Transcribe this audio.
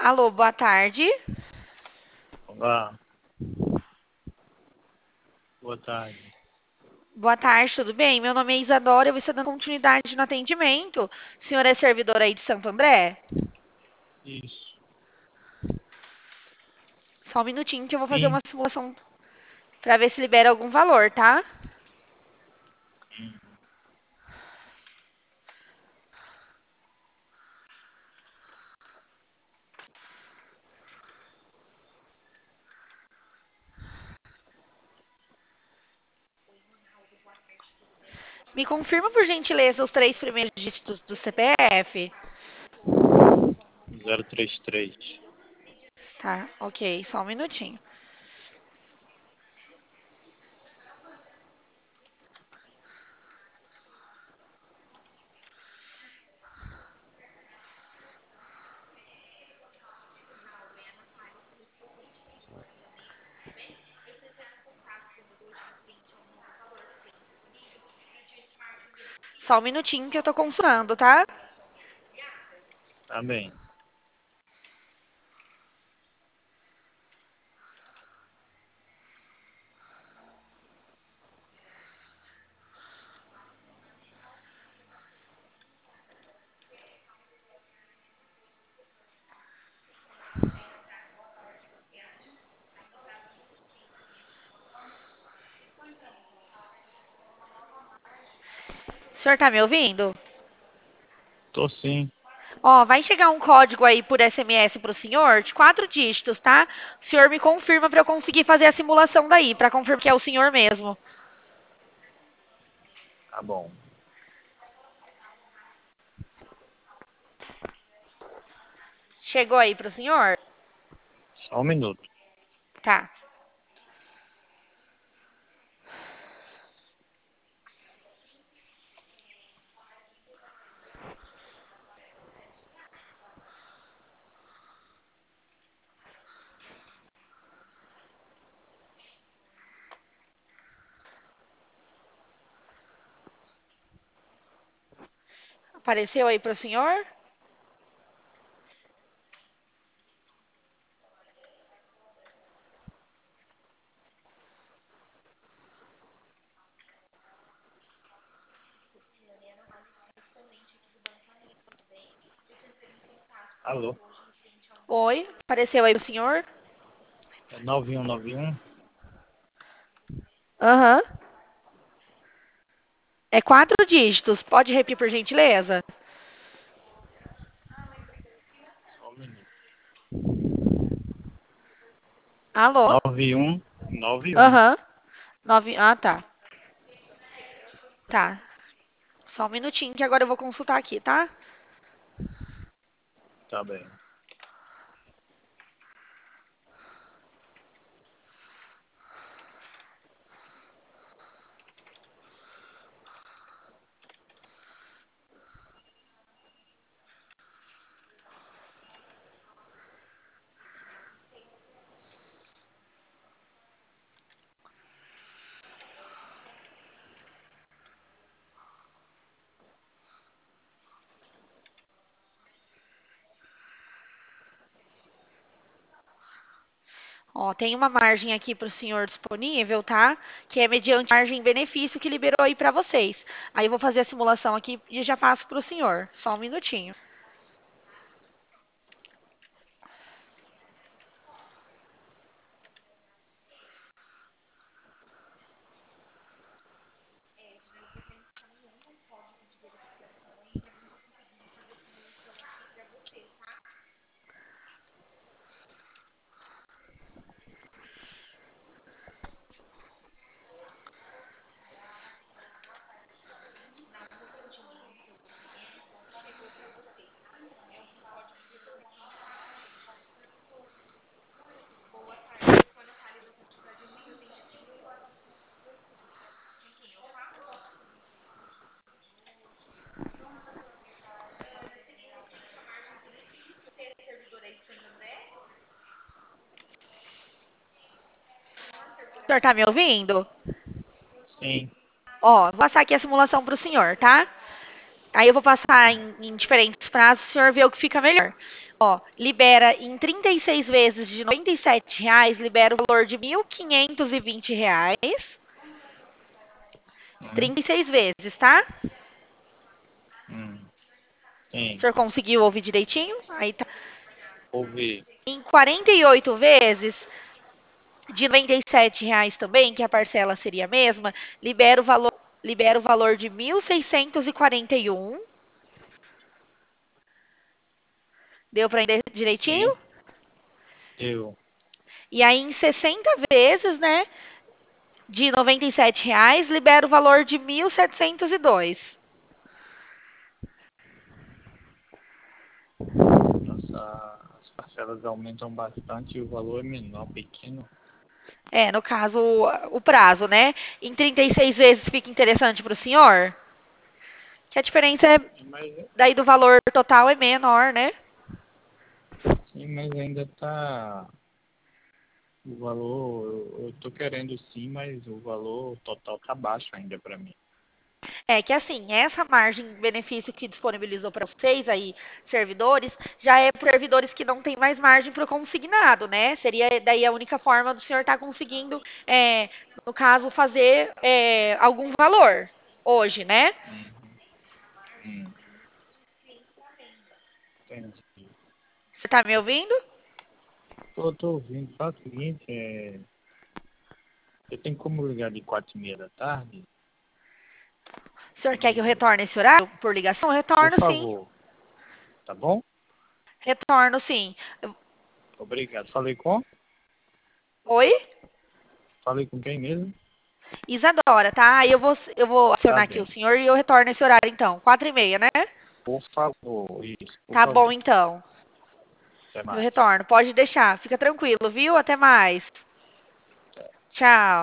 Alô, boa tarde. Olá, boa tarde. Boa tarde, tudo bem? Meu nome é Isadora, eu vou estar dando continuidade no atendimento. O senhor é servidor aí de Santo André? Isso. Só um minutinho que eu vou fazer Sim. uma simulação para ver se libera algum valor, tá? Hum, Me confirma, por gentileza, os três primeiros dígitos do CPF. 033. Tá, ok, só um minutinho. Só um minutinho que eu tô consultando, tá? Tá bem. O senhor tá me ouvindo? Tô sim. Ó, vai chegar um código aí por SMS pro senhor de 4 dígitos, tá? O senhor me confirma para eu conseguir fazer a simulação daí, para confirmar que é o senhor mesmo. Tá bom. Chegou aí pro senhor? Só um minuto. Tá. Apareceu aí pro senhor? Alô? Oi, apareceu aí pro senhor? É 9191? Aham. É 4 dígitos. Pode repetir por gentileza? Só um minuto. Alô? 9191. Aham. Ah, tá. Tá. Só um minutinho que agora eu vou consultar aqui, tá? Tá bem. Ó, tem uma margem aqui para o senhor disponível, tá? Que é mediante margem benefício que liberou aí para vocês. Aí eu vou fazer a simulação aqui e já passo para o senhor. Só um minutinho. O senhor tá me ouvindo? Sim. Ó, vou passar aqui a simulação para o senhor, tá? Aí eu vou passar em diferentes prazos, o senhor vê o que fica melhor. Ó, libera em 36 vezes de R$ 97, libera o valor de R$ 1.520. Hum, 36 vezes, tá? hum, O sim, senhor conseguiu ouvir direitinho? Aí tá. ouvi. Em 48 vezes de R$ 97 também, que a parcela seria a mesma, libera o valor de 1.641. Deu para entender Sim, direitinho? eu. E aí em 60 vezes, né, de R$ 97, libera o valor de 1.702. Nossa, as parcelas aumentam bastante e o valor é menor, pequeno. É, no caso, o prazo, né? Em 36 vezes fica interessante para o senhor? Que a diferença é, Mas, daí do valor total é menor, né? sim, mas ainda tá. O valor, eu tô querendo sim, mas o valor total tá baixo ainda para mim. É que assim, essa margem de benefício que disponibilizou para vocês aí, servidores, já é para servidores que não tem mais margem para o consignado, né? Seria daí a única forma do senhor estar conseguindo, no caso, fazer algum valor hoje, né? Uhum, hum, entendi. Você está me ouvindo? Tô ouvindo. Faz o seguinte, eu tenho como ligar de 4h30 da tarde? O senhor quer que eu E, retorne esse horário por ligação? Eu por retorno sim. favor, tá bom? Retorno sim. Obrigado. Falei com? Oi? Falei com quem mesmo? Isadora, tá? Aí eu vou Tá acionar aqui o bem. senhor e eu retorno esse horário então. 4h30, né? Por favor, isso, por Tá bom favor. então. Até Eu mais. retorno. Pode deixar. Fica tranquilo, viu? Até mais. Tchau.